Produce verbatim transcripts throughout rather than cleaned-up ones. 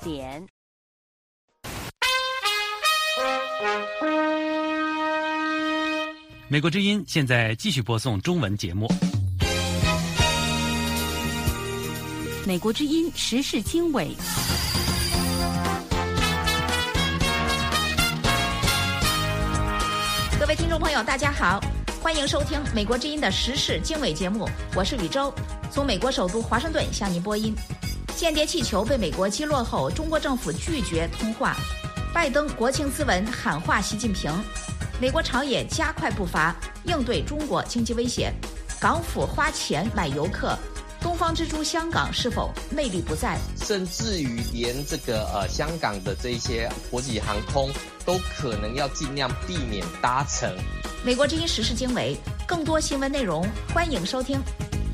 点。 美国之音现在继续播送中文节目。 美国之音时事经纬。 各位听众朋友，大家好，欢迎收听美国之音的时事经纬节目，我是宇宙，从美国首都华盛顿向您播音。间谍气球被美国击落后，中国政府拒绝通话，拜登国情咨文喊话习近平，美国朝野加快步伐应对中国经济威胁，港府花钱买游客，东方之珠香港是否魅力不在？ 甚至于连这个呃香港的这些国际航空都可能要尽量避免搭乘。 美国之音时事经纬，更多新闻内容欢迎收听。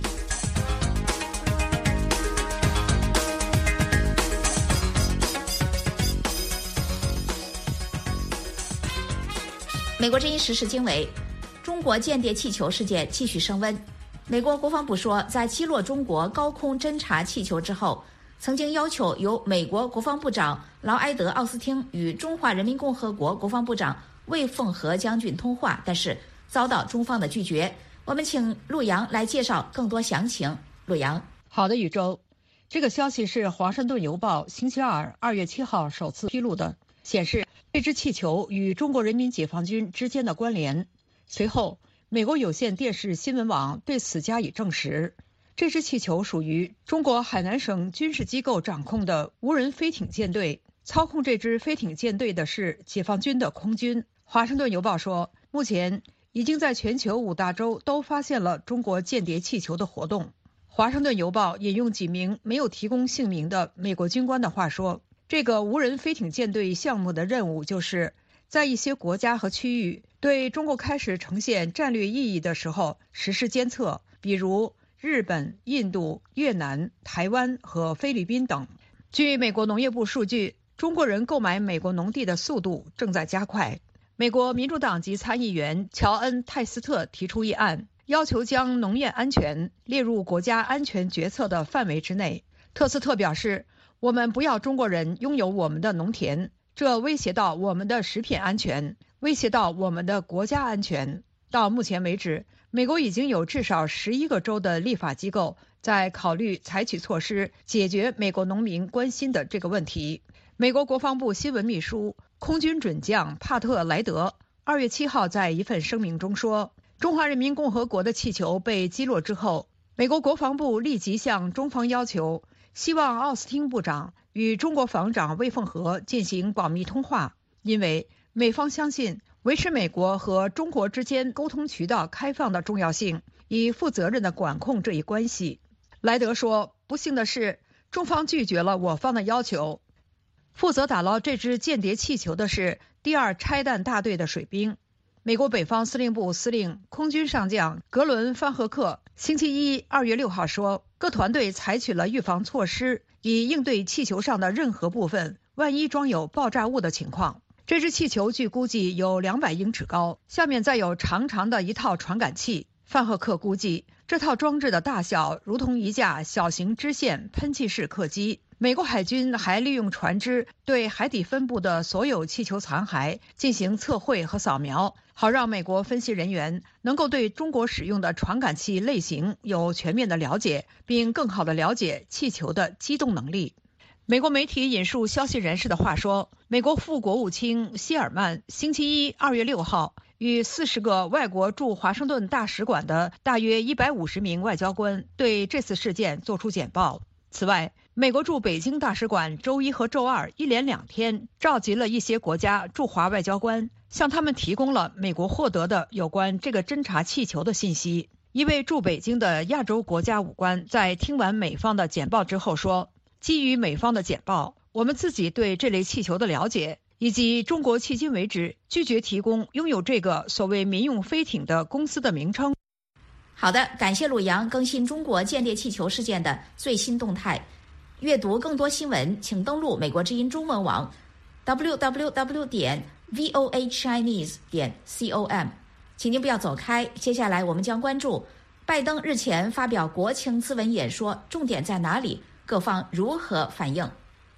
美国之音时事经纬，中国间谍气球事件继续升温。美国国防部说，在击落中国高空侦察气球之后，曾经要求由美国国防部长劳埃德·奥斯汀与中华人民共和国国防部长魏凤和将军通话，但是遭到中方的拒绝。我们请陆洋来介绍更多详情。陆洋。 好的，宇宙。这个消息是《华盛顿邮报》星期二二月七号首次披露的，显示这支气球与中国人民解放军之间的关联。随后，美国有线电视新闻网对此加以证实。这支气球属于中国海南省军事机构掌控的无人飞艇舰队，操控这支飞艇舰队的是解放军的空军。华盛顿邮报说，目前已经在全球五大洲都发现了中国间谍气球的活动。华盛顿邮报引用几名没有提供姓名的美国军官的话说，这个无人飞艇舰队项目的任务就是在一些国家和区域对中国开始呈现战略意义的时候实施监测，比如日本、印度、越南、台湾和菲律宾等。据美国农业部数据，中国人购买美国农地的速度正在加快。美国民主党籍参议员乔恩·泰斯特提出议案，要求将农业安全列入国家安全决策的范围之内。特斯特表示，我们不要中国人拥有我们的农田，这威胁到我们的食品安全，威胁到我们的国家安全。到目前为止，美国已经有至少十一个州的立法机构在考虑采取措施解决美国农民关心的这个问题。美国国防部新闻秘书空军准将帕特莱德二月七号在一份声明中说，中华人民共和国的气球被击落之后，美国国防部立即向中方要求，希望奥斯汀部长与中国防长魏凤和进行保密通话，因为美方相信维持美国和中国之间沟通渠道开放的重要性，以负责任地管控这一关系。莱德说，不幸的是，中方拒绝了我方的要求。负责打捞这支间谍气球的是第二拆弹大队的水兵。美国北方司令部司令空军上将格伦·范赫克星期一二月六号说，各团队采取了预防措施，以应对气球上的任何部分万一装有爆炸物的情况。这支气球据估计有两百英尺高，下面再有长长的一套传感器。范赫克估计，这套装置的大小如同一架小型支线喷气式客机。美国海军还利用船只对海底分布的所有气球残骸进行测绘和扫描，好让美国分析人员能够对中国使用的传感器类型有全面的了解，并更好地了解气球的机动能力。美国媒体引述消息人士的话说，美国副国务卿希尔曼星期一二月六号与四十个外国驻华盛顿大使馆的大约一百五十名外交官对这次事件作出简报。此外，美国驻北京大使馆周一和周二一连两天召集了一些国家驻华外交官，向他们提供了美国获得的有关这个侦察气球的信息。一位驻北京的亚洲国家武官在听完美方的简报之后说，基于美方的简报，我们自己对这类气球的了解，以及中国迄今为止拒绝提供拥有这个所谓民用飞艇的公司的名称。 好的，感谢陆洋更新中国间谍气球事件的最新动态。阅读更多新闻，请登录美国之音中文网 double-u double-u double-u 点 v o a chinese 点 com。请您不要走开，接下来我们将关注拜登日前发表国情咨文演说，重点在哪里？各方如何反应？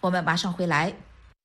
我们马上回来。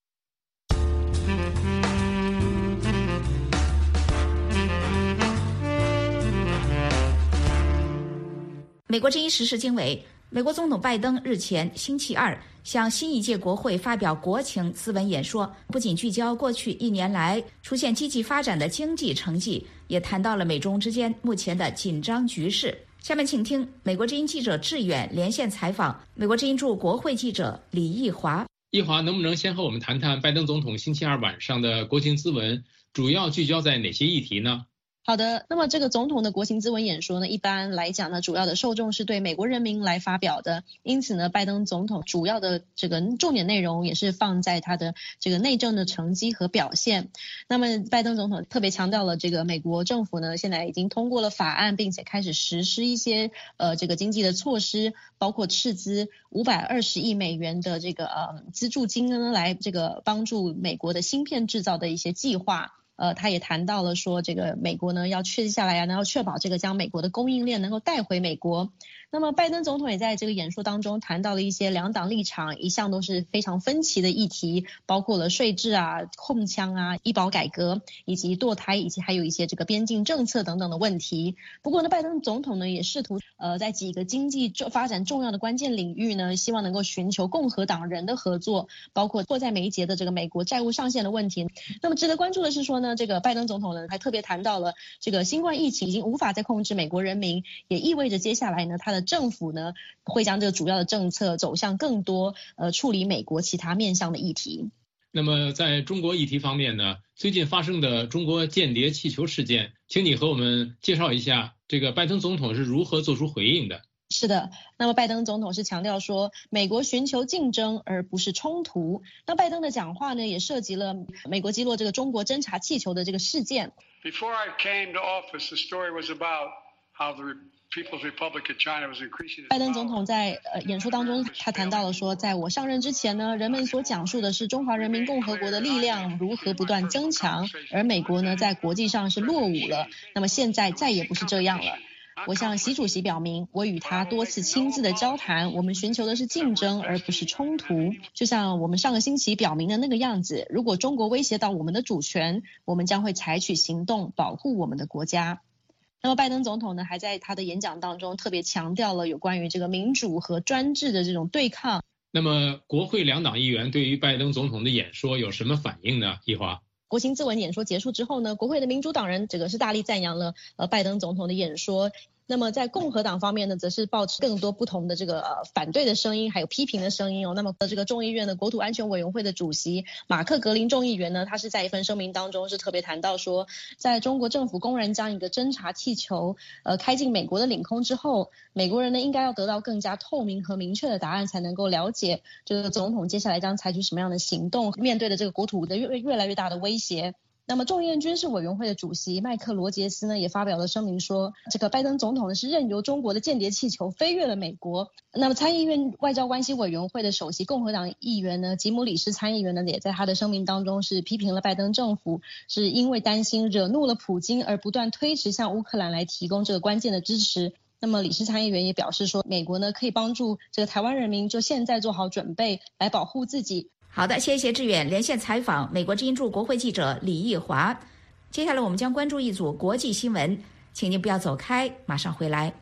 美国之音时事经纬，美国总统拜登日前星期二向新一届国会发表国情咨文演说，不仅聚焦过去一年来出现积极发展的经济成绩，也谈到了美中之间目前的紧张局势。下面请听美国之音记者志远连线采访美国之音驻国会记者李义华。 义华，能不能先和我们谈谈拜登总统星期二晚上的国情咨文主要聚焦在哪些议题呢？ 好的，那么这个总统的国情咨文演说呢，一般来讲呢，主要的受众是对美国人民来发表的，因此呢，拜登总统主要的这个重点内容也是放在他的这个内政的成绩和表现。那么拜登总统特别强调了这个美国政府呢，现在已经通过了法案，并且开始实施一些呃这个经济的措施，包括斥资五百二十亿美元的这个呃资助金呢，来这个帮助美国的芯片制造的一些计划。呃，他也谈到了说，这个美国呢要确下来啊，要确保这个将美国的供应链能够带回美国。那么拜登总统也在这个演说当中谈到了一些两党立场一向都是非常分歧的议题，包括了税制啊、控枪啊、医保改革以及堕胎，以及还有一些这个边境政策等等的问题。不过呢，拜登总统呢也试图呃在几个经济发展重要的关键领域呢，希望能够寻求共和党人的合作，包括迫在眉睫的这个美国债务上限的问题。那么值得关注的是说呢，这个拜登总统呢还特别谈到了这个新冠疫情已经无法再控制美国人民，也意味着接下来呢他的政府呢会将这个主要的政策走向更多呃处理美国其他面向的议题。 那么在中国议题方面呢，最近发生的中国间谍气球事件，请你和我们介绍一下这个拜登总统是如何做出回应的。 是的，那么拜登总统是强调说，美国寻求竞争而不是冲突。那拜登的讲话呢，也涉及了美国击落这个中国侦察气球的这个事件。 Before I came to office, the story was about how the People's Republic of China was increasing its power. 拜登总统在呃演说当中，他谈到了说，在我上任之前呢，人们所讲述的是中华人民共和国的力量如何不断增强，而美国呢在国际上是落伍了。那么现在再也不是这样了。我向习主席表明，我与他多次亲自的交谈，我们寻求的是竞争而不是冲突，就像我们上个星期表明的那个样子，如果中国威胁到我们的主权，我们将会采取行动保护我们的国家。那么拜登总统呢，还在他的演讲当中特别强调了有关于这个民主和专制的这种对抗。 那么国会两党议员对于拜登总统的演说有什么反应呢？义华。 国情咨文演说结束之后呢，国会的民主党人这个是大力赞扬了呃拜登总统的演说。那么在共和党方面呢，则是抱持更多不同的这个呃反对的声音，还有批评的声音哦。那么这个众议院的国土安全委员会的主席马克格林众议员呢，他是在一份声明当中是特别谈到说，在中国政府公然将一个侦察气球呃开进美国的领空之后，美国人呢应该要得到更加透明和明确的答案，才能够了解这个总统接下来将采取什么样的行动，面对的这个国土的越越来越大的威胁。那么众议院军事委员会的主席麦克罗杰斯呢也发表了声明说，这个拜登总统呢是任由中国的间谍气球飞越了美国。那么参议院外交关系委员会的首席共和党议员呢吉姆里什参议员呢也在他的声明当中是批评了拜登政府是因为担心惹怒了普京而不断推迟向乌克兰来提供这个关键的支持。那么李氏参议员也表示说，美国呢可以帮助这个台湾人民就现在做好准备来保护自己。 好的，谢谢志远连线采访美国之音驻国会记者李义华。接下来我们将关注一组国际新闻，请您不要走开，马上回来。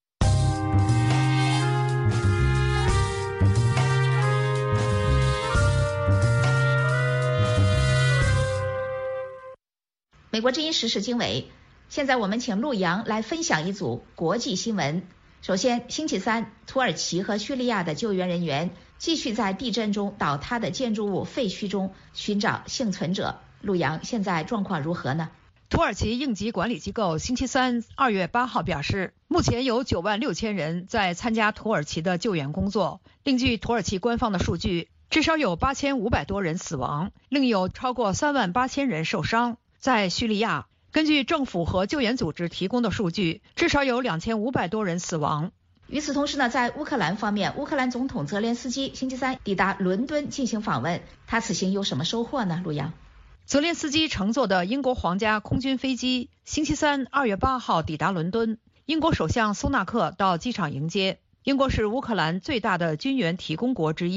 美国之音时事经纬，现在我们请陆洋来分享一组国际新闻。首先，星期三，土耳其和叙利亚的救援人员继续在地震中倒塌的建筑物废墟中寻找幸存者。陆洋，现在状况如何呢？ 土耳其应急管理机构星期三二月八号表示，目前有九万六千人在参加土耳其的救援工作。另据土耳其官方的数据，至少有八千五百多人死亡，另有超过三万八千人受伤。在叙利亚，根据政府和救援组织提供的数据，至少有两千五百多人死亡。 与此同时呢，在乌克兰方面，乌克兰总统泽连斯基星期三抵达伦敦进行访问，他此行有什么收获呢？陆洋。 泽连斯基乘坐的英国皇家空军飞机星期三二月八号抵达伦敦，英国首相苏纳克到机场迎接。英国是乌克兰最大的军援提供国之一，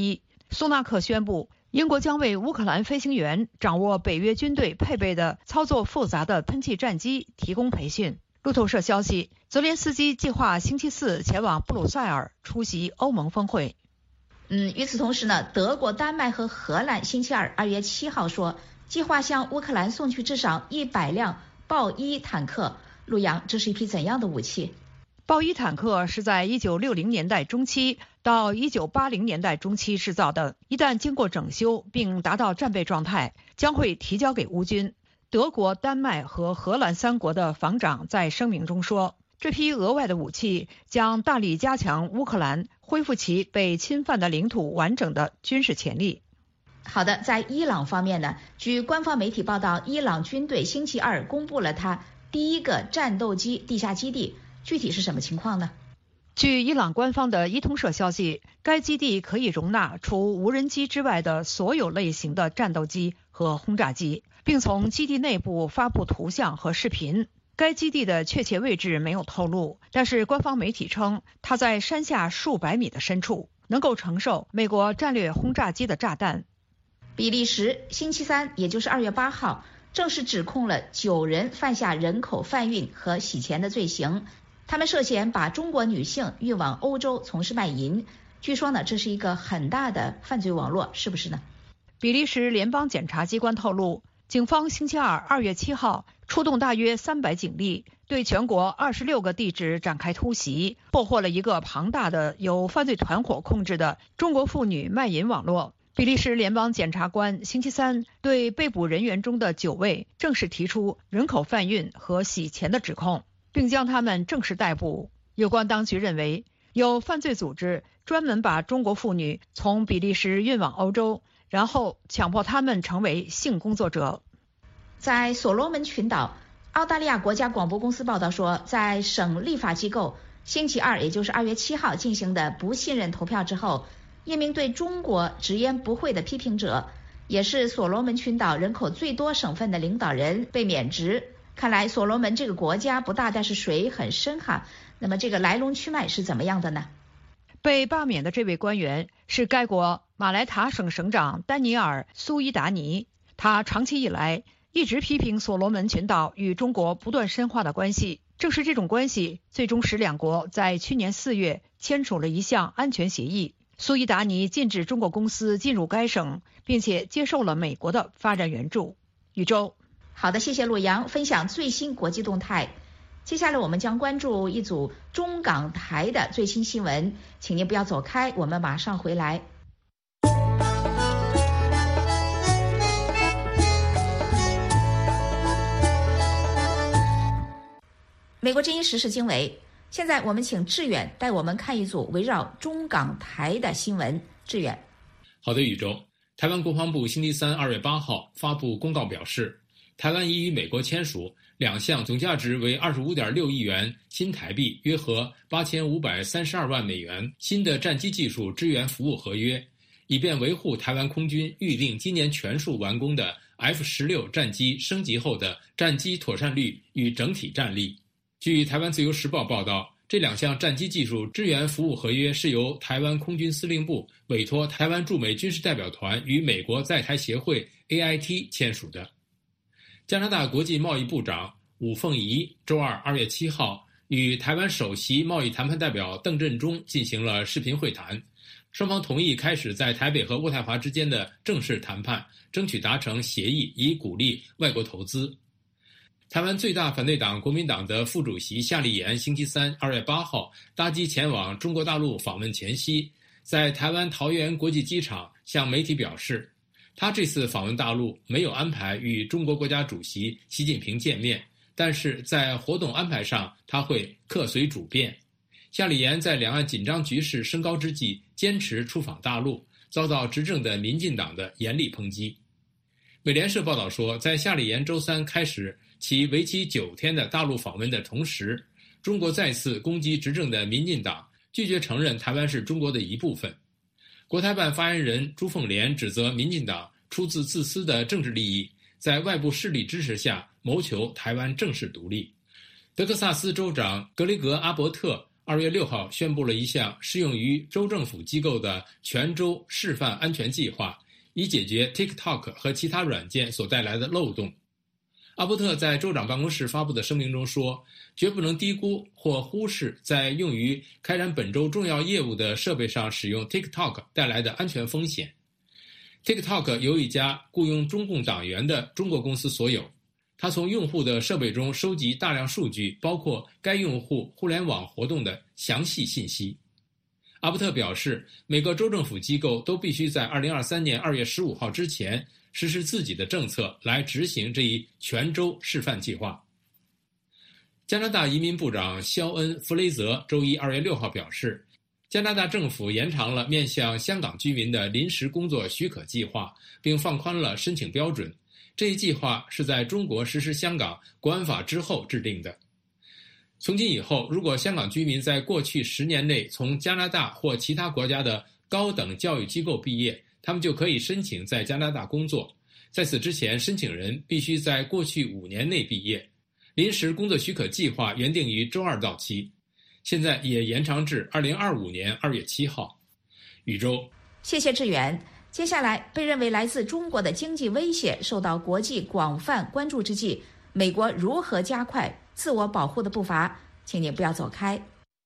苏纳克宣布，英国将为乌克兰飞行员掌握北约军队配备的操作复杂的喷气战机提供培训。路透社消息，泽连斯基计划星期四前往布鲁塞尔出席欧盟峰会。 嗯，与此同时呢，德国、丹麦和荷兰星期二二月七号说，计划向乌克兰送去至少一百辆豹一坦克。陆洋，这是一批怎样的武器？ 豹一坦克是在一九六零年代中期到一九八零年代中期制造的，一旦经过整修并达到战备状态，将会提交给乌军。德国、丹麦和荷兰三国的防长在声明中说，这批额外的武器将大力加强乌克兰恢复其被侵犯的领土完整的军事潜力。 好的，在伊朗方面呢，据官方媒体报道，伊朗军队星期二公布了它第一个战斗机地下基地，具体是什么情况呢？ 据伊朗官方的伊通社消息，该基地可以容纳除无人机之外的所有类型的战斗机和轰炸机，并从基地内部发布图像和视频。该基地的确切位置没有透露，但是官方媒体称它在山下数百米的深处，能够承受美国战略轰炸机的炸弹。 比利时星期三，也就是二月八号，正式指控了九人犯下人口贩运和洗钱的罪行。他们涉嫌把中国女性运往欧洲从事卖淫。据说呢，这是一个很大的犯罪网络，是不是呢？ 比利时联邦检察机关透露，警方星期二二月七号出动大约三百警力，对全国二十六个地址展开突袭，破获了一个庞大的由犯罪团伙控制的中国妇女卖淫网络。比利时联邦检察官星期三对被捕人员中的九位正式提出人口贩运和洗钱的指控，并将他们正式逮捕。有关当局认为，有犯罪组织专门把中国妇女从比利时运往欧洲，然后强迫他们成为性工作者。 在所罗门群岛，澳大利亚国家广播公司报道说，在省立法机构星期二，也就是二月七号进行的不信任投票之后，一名对中国直言不讳的批评者，也是所罗门群岛人口最多省份的领导人被免职。看来所罗门这个国家不大，但是水很深哈。那么这个来龙去脉是怎么样的呢？ 被罢免的这位官员是该国马来塔省省长丹尼尔·苏伊达尼，他长期以来一直批评所罗门群岛与中国不断深化的关系。正是这种关系，最终使两国在去年四月签署了一项安全协议。苏伊达尼禁止中国公司进入该省，并且接受了美国的发展援助。宇宙， 好的，谢谢陆洋分享最新国际动态。接下来我们将关注一组中港台的最新新闻，请您不要走开，我们马上回来。美国之音时事经纬，现在我们请志远带我们看一组围绕中港台的新闻。志远， 好的，宇宙。台湾国防部星期三二月八号发布公告表示，台湾已与美国签署两项总价值为二十五点六亿元新台币，约合八千五百三十二万美元新的战机技术支援服务合约，以便维护台湾空军预定今年全数完工的 F 十六 战机升级后的战机妥善率与整体战力。据台湾自由时报报道，这两项战机技术支援服务合约是由台湾空军司令部委托台湾驻美军事代表团与美国在台协会 A I T 签署的。加拿大国际贸易部长伍凤仪周二二月七号与台湾首席贸易谈判代表邓振中进行了视频会谈，双方同意开始在台北和渥太华之间的正式谈判，争取达成协议，以鼓励外国投资。台湾最大反对党国民党的副主席夏立言星期三二月八号搭机前往中国大陆访问前夕，在台湾桃园国际机场向媒体表示，他这次访问大陆没有安排与中国国家主席习近平见面，但是在活动安排上他会客随主便。夏立言在两岸紧张局势升高之际坚持出访大陆，遭到执政的民进党的严厉抨击。美联社报道说，在夏立言周三开始其为期九天的大陆访问的同时，中国再次攻击执政的民进党，拒绝承认台湾是中国的一部分。国台办发言人朱凤莲指责民进党出自自私的政治利益，在外部势力支持下谋求台湾正式独立。德克萨斯州长格雷格·阿伯特二月六号宣布了一项适用于州政府机构的全州示范安全计划，以解决 TikTok 和其他软件所带来的漏洞。阿伯特在州长办公室发布的声明中说，绝不能低估或忽视在用于开展本州重要业务的设备上使用 TikTok 带来的安全风险。TikTok 由一家雇佣中共党员的中国公司所有，它从用户的设备中收集大量数据，包括该用户互联网活动的详细信息。阿伯特表示，每个州政府机构都必须在二零二三年二月十五号之前实施自己的政策来执行这一全州示范计划。加拿大移民部长肖恩·弗雷泽周一二月六号表示，加拿大政府延长了面向香港居民的临时工作许可计划，并放宽了申请标准。这一计划是在中国实施香港国安法之后制定的。从今以后，如果香港居民在过去十年内从加拿大或其他国家的高等教育机构毕业，他们就可以申请在加拿大工作。在此之前，申请人必须在过去五年内毕业。临时工作许可计划原定于周二到期，现在也延长至二零二五年二月七号。宇宙， 谢谢志远。接下来，被认为来自中国的经济威胁受到国际广泛关注之际，美国如何加快自我保护的步伐？请你不要走开。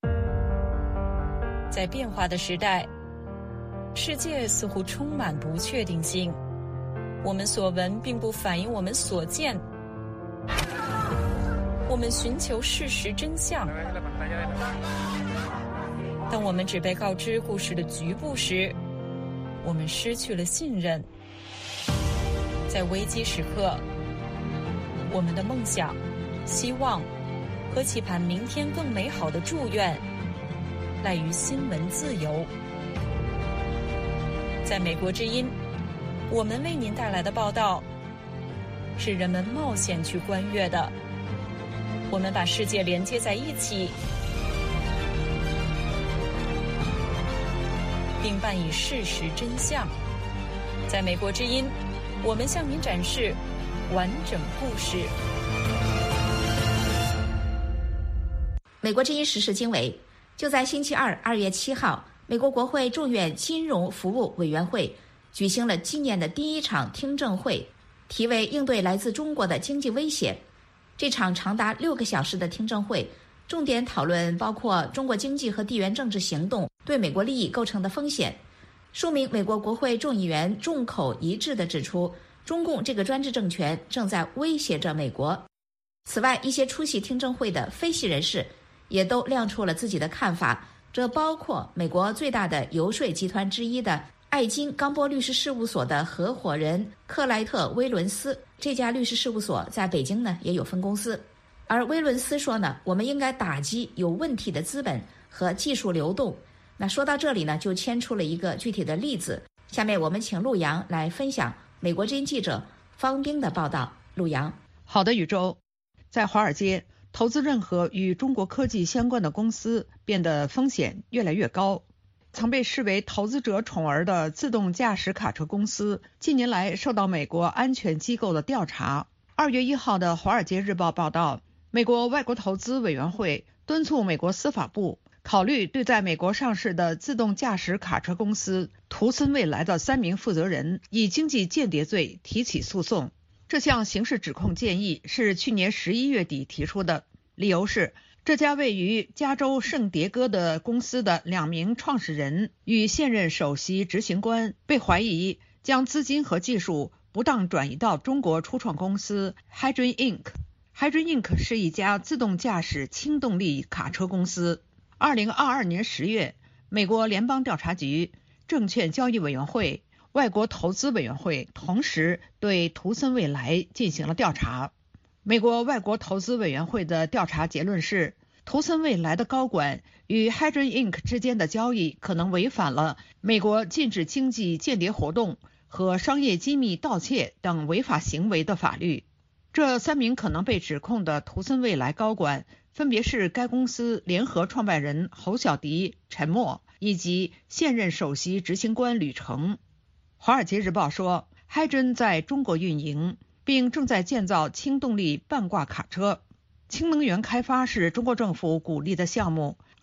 在变化的时代，世界似乎充满不确定性，我们所闻并不反映我们所见。我们寻求事实真相，当我们只被告知故事的局部时，我们失去了信任。在危机时刻，我们的梦想、希望和期盼明天更美好的祝愿赖于新闻自由。在美国之音，我们为您带来的报道是人们冒险去观阅的。我们把世界连接在一起，并伴以事实真相。在美国之音，我们向您展示完整故事。 美国之音时事经纬，就在星期二二月七号，美国国会众院金融服务委员会举行了今年的第一场听证会，题为应对来自中国的经济威胁。这场长达六个小时的听证会重点讨论包括中国经济和地缘政治行动对美国利益构成的风险。数名美国国会众议员众口一致地指出，中共这个专制政权正在威胁着美国。此外，一些出席听证会的非系人士也都亮出了自己的看法，这包括美国最大的游说集团之一的艾金冈波律师事务所的合伙人克莱特·威伦斯。这家律师事务所在北京呢也有分公司。而威伦斯说呢，我们应该打击有问题的资本和技术流动。那说到这里呢，就牵出了一个具体的例子。下面我们请陆洋来分享美国之音记者方冰的报道。陆洋。 好的，宇宙。在华尔街，投资任何与中国科技相关的公司变得风险越来越高。曾被视为投资者宠儿的自动驾驶卡车公司，近年来受到美国安全机构的调查。二月一号的《华尔街日报》报道，美国外国投资委员会敦促美国司法部考虑对在美国上市的自动驾驶卡车公司图森未来的三名负责人以经济间谍罪提起诉讼。这项刑事指控建议是去年十一月底提出的，理由是这家位于加州圣迭戈的公司的两名创始人与现任首席执行官被怀疑将资金和技术不当转移到中国初创公司 Hydrogen Incorporated。Hydrogen Incorporated 是一家自动驾驶轻动力卡车公司。二零二二年十月，美国联邦调查局、证券交易委员会、外国投资委员会同时对图森未来进行了调查。美国外国投资委员会的调查结论是，图森未来的高管与 Hydrogen Incorporated 之间的交易可能违反了美国禁止经济间谍活动和商业机密盗窃等违法行为的法律。这三名可能被指控的图森未来高管分别是该公司联合创办人侯小迪、陈默以及现任首席执行官吕成。华尔街日报说， Hydrogen 在中国运营并正在建造轻动力半挂卡车。氢能源开发是中国政府鼓励的项目。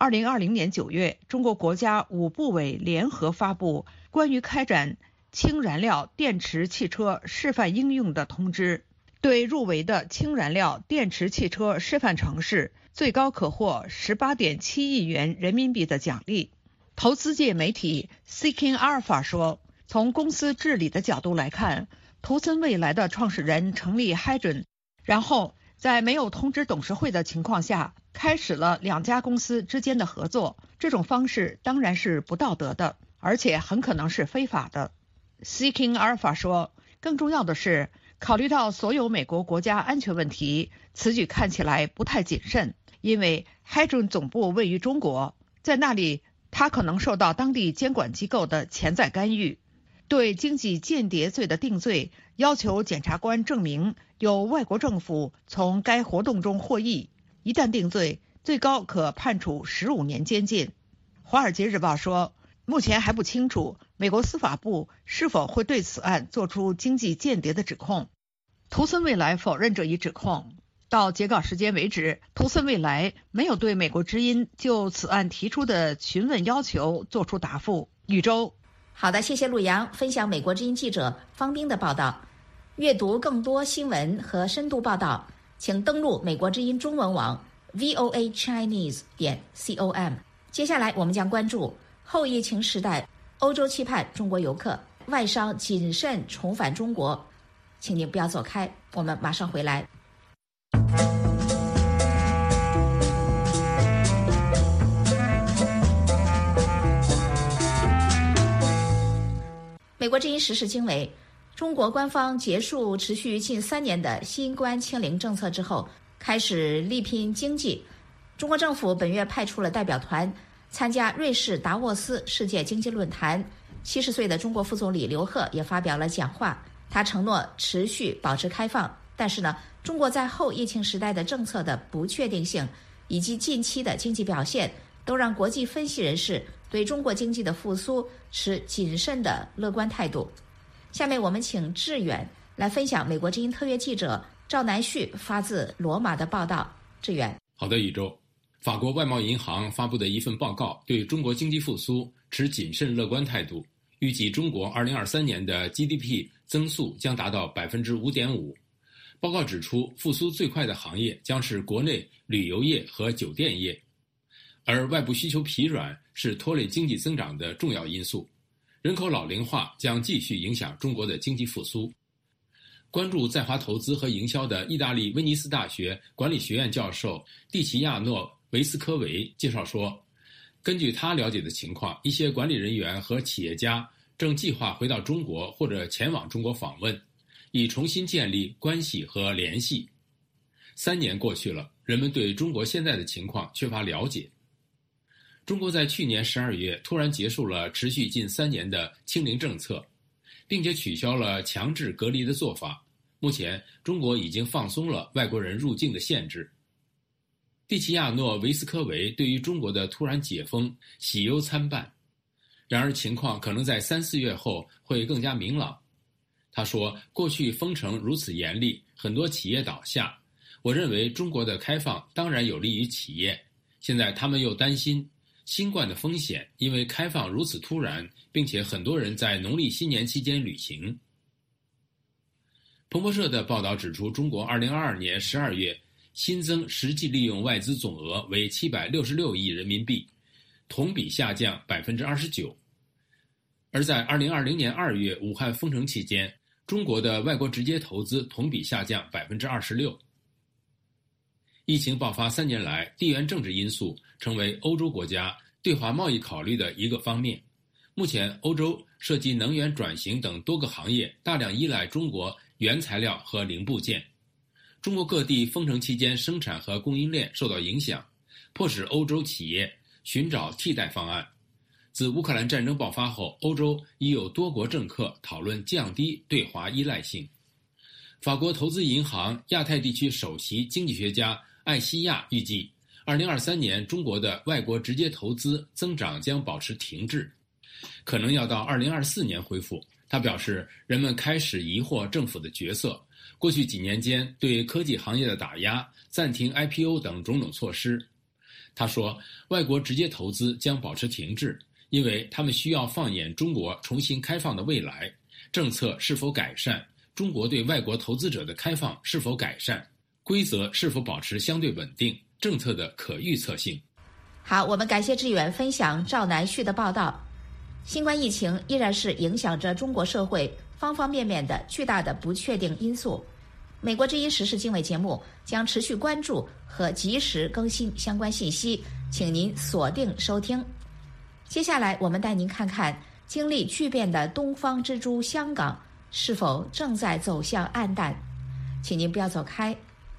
二零二零年九月，中国国家五部委联合发布关于开展氢燃料电池汽车示范应用的通知，对入围的氢燃料电池汽车示范城市最高可获 十八点七亿元人民币的奖励。投资界媒体 Seeking Alpha 说，从公司治理的角度来看，图森未来的创始人成立 Hydrogen， 然后在没有通知董事会的情况下开始了两家公司之间的合作，这种方式当然是不道德的，而且很可能是非法的。Seeking Alpha 说，更重要的是，考虑到所有美国国家安全问题，此举看起来不太谨慎，因为 Hydrogen 总部位于中国，在那里它可能受到当地监管机构的潜在干预。对经济间谍罪的定罪，要求检察官证明有外国政府从该活动中获益，一旦定罪，最高可判处十五年监禁。华尔街日报说，目前还不清楚美国司法部是否会对此案做出经济间谍的指控。图森未来否认这一指控。到截稿时间为止，图森未来没有对美国之音就此案提出的询问要求做出答复。宇宙， 好的，谢谢陆阳分享美国之音记者方冰的报道。阅读更多新闻和深度报道，请登录美国之音中文网 v o a chinese 点 com。 接下来我们将关注后疫情时代，欧洲期盼中国游客，外商谨慎重返中国。请您不要走开，我们马上回来。美国之音时事经纬，中国官方结束持续近三年的新冠清零政策之后，开始力拼经济。中国政府本月派出了代表团参加瑞士达沃斯世界经济论坛。七十岁的中国副总理刘鹤也发表了讲话，他承诺持续保持开放，但是呢，中国在后疫情时代的政策的不确定性以及近期的经济表现，都让国际分析人士对中国经济的复苏持谨慎的乐观态度。下面我们请志远来分享美国之音特约记者赵南旭发自罗马的报道。志远。 好的，宇宙。法国外贸银行发布的一份报告对中国经济复苏持谨慎乐观态度，预计中国二零二三年的 G D P 增速将达到 百分之五点五。 报告指出，复苏最快的行业将是国内旅游业和酒店业，而外部需求疲软是拖累经济增长的重要因素。人口老龄化将继续影响中国的经济复苏。关注在华投资和营销的意大利威尼斯大学管理学院教授蒂奇亚诺·维斯科维介绍说，根据他了解的情况，一些管理人员和企业家正计划回到中国或者前往中国访问，以重新建立关系和联系。三年过去了，人们对中国现在的情况缺乏了解。中国在去年十二月突然结束了持续近三年的清零政策，并且取消了强制隔离的做法。目前，中国已经放松了外国人入境的限制。蒂奇亚诺·维斯科维对于中国的突然解封喜忧参半，然而情况可能在三四月后会更加明朗。他说，过去封城如此严厉，很多企业倒下，我认为中国的开放当然有利于企业，现在他们又担心新冠的风险，因为开放如此突然，并且很多人在农历新年期间旅行。彭博社的报道指出，中国二零二二年十二月新增实际利用外资总额为七百六十六亿人民币，同比下降 百分之二十九。 而在二零二零年二月武汉封城期间，中国的外国直接投资同比下降 百分之二十六。 疫情爆发三年来，地缘政治因素成为欧洲国家对华贸易考虑的一个方面。目前，欧洲涉及能源转型等多个行业大量依赖中国原材料和零部件。中国各地封城期间生产和供应链受到影响，迫使欧洲企业寻找替代方案。自乌克兰战争爆发后，欧洲已有多国政客讨论降低对华依赖性。法国投资银行亚太地区首席经济学家艾希亚预计，二零二三年中国的外国直接投资增长将保持停滞，可能要到二零二四年恢复。他表示，人们开始疑惑政府的决策，过去几年间对科技行业的打压、暂停 I P O 等种种措施。 他说，外国直接投资将保持停滞，因为他们需要放眼中国重新开放的未来，政策是否改善，中国对外国投资者的开放是否改善，规则是否保持相对稳定，政策的可预测性。 好，我们感谢志远分享赵南旭的报道。新冠疫情依然是影响着中国社会方方面面的巨大的不确定因素。美国之音时事经纬节目将持续关注和及时更新相关信息，请您锁定收听。接下来我们带您看看经历巨变的东方之珠香港是否正在走向暗淡，请您不要走开。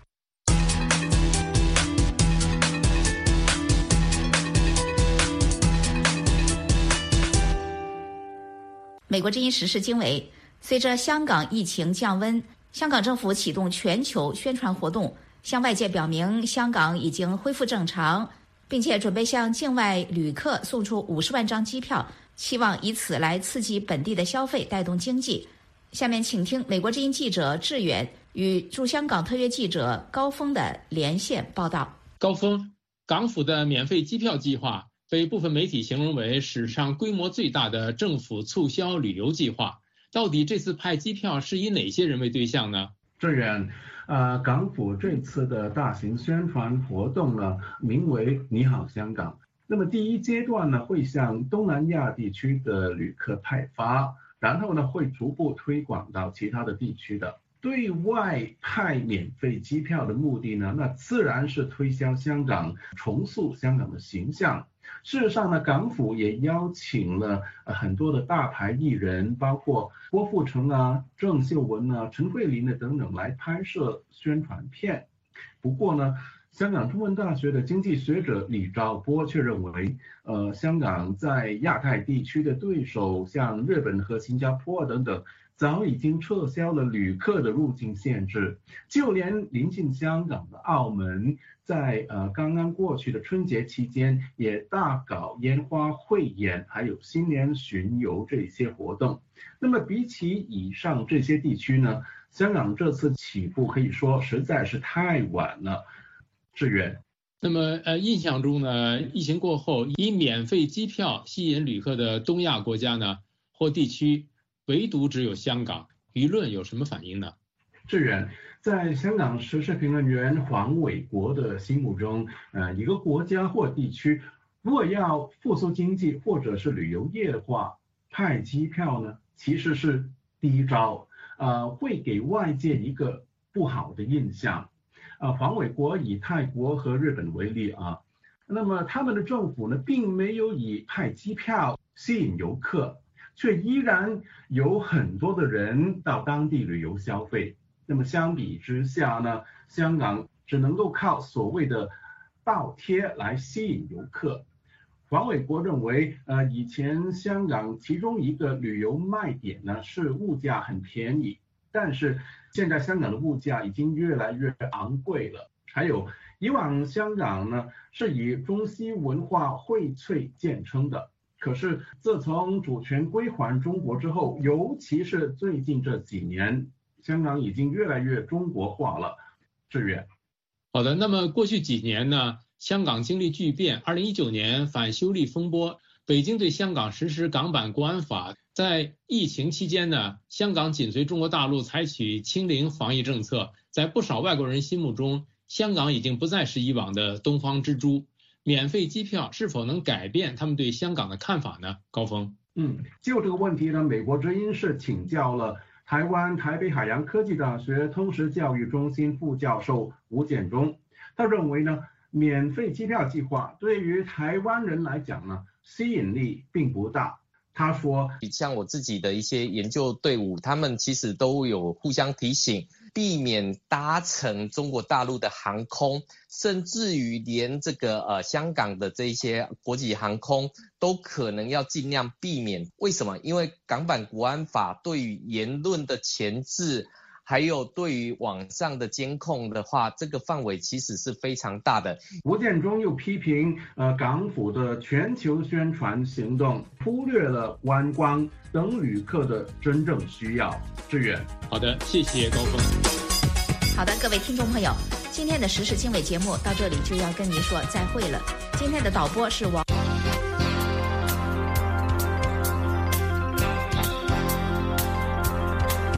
美国之音时事经纬，随着香港疫情降温，香港政府启动全球宣传活动，向外界表明香港已经恢复正常，并且准备向境外旅客送出五十万张机票，希望以此来刺激本地的消费，带动经济。下面请听美国之音记者志远与驻香港特约记者高峰的连线报道。 高峰，港府的免费机票计划被部分媒体形容为史上规模最大的政府促销旅游计划，到底这次派机票是以哪些人为对象呢？ 志远，呃，港府这次的大型宣传活动呢，名为“你好香港”。那么第一阶段呢，会向东南亚地区的旅客派发，然后呢，会逐步推广到其他的地区的。对外派免费机票的目的呢，那自然是推销香港，重塑香港的形象。事实上呢，港府也邀请了、呃、很多的大牌艺人，包括郭富城啊、郑秀文啊、陈慧琳啊等等来拍摄宣传片。不过呢，香港中文大学的经济学者李兆波却认为，呃，香港在亚太地区的对手，像日本和新加坡等等，早已经撤销了旅客的入境限制，就连临近香港的澳门，在呃刚刚过去的春节期间，也大搞烟花汇演，还有新年巡游这些活动。那么比起以上这些地区呢，香港这次起步可以说实在是太晚了。志远， 那么呃，印象中呢，疫情过后以免费机票吸引旅客的东亚国家呢或地区，唯独只有香港，舆论有什么反应呢？ 志远，在香港时事评论员黄伟国的心目中，呃，一个国家或地区如果要复苏经济或者是旅游业的话，派机票呢其实是第一招，呃，会给外界一个不好的印象。呃，黄伟国以泰国和日本为例啊，那么他们的政府呢，并没有以派机票吸引游客，却依然有很多的人到当地旅游消费。那么相比之下呢，香港只能够靠所谓的倒贴来吸引游客。黄伟国认为，呃，以前香港其中一个旅游卖点呢是物价很便宜，但是现在香港的物价已经越来越昂贵了。还有，以往香港呢是以中西文化荟萃见称的。可是自从主权归还中国之后，尤其是最近这几年，香港已经越来越中国化了。志远， 好的，那么过去几年呢，香港经历巨变。二零一九年反修例风波，北京对香港实施港版国安法。在疫情期间呢，香港紧随中国大陆采取清零防疫政策，在不少外国人心目中，香港已经不再是以往的东方之珠。免费机票是否能改变他们对香港的看法呢？高峰， 嗯，就这个问题呢，美国之音是请教了台湾台北海洋科技大学通识教育中心副教授吴建中。他认为呢，免费机票计划对于台湾人来讲呢，吸引力并不大。他说， 像我自己的一些研究队伍，他们其实都有互相提醒，避免搭乘中国大陆的航空，甚至于连这个呃香港的这些国际航空都可能要尽量避免。为什么？因为港版国安法对于言论的钳制，还有对于网上的监控的话，这个范围其实是非常大的。 吴建中又批评呃港府的全球宣传行动忽略了观光等旅客的真正需要。志远， 好的，谢谢高峰。 好的，各位听众朋友， 今天的时事经纬节目到这里就要跟您说再会了。今天的导播是王。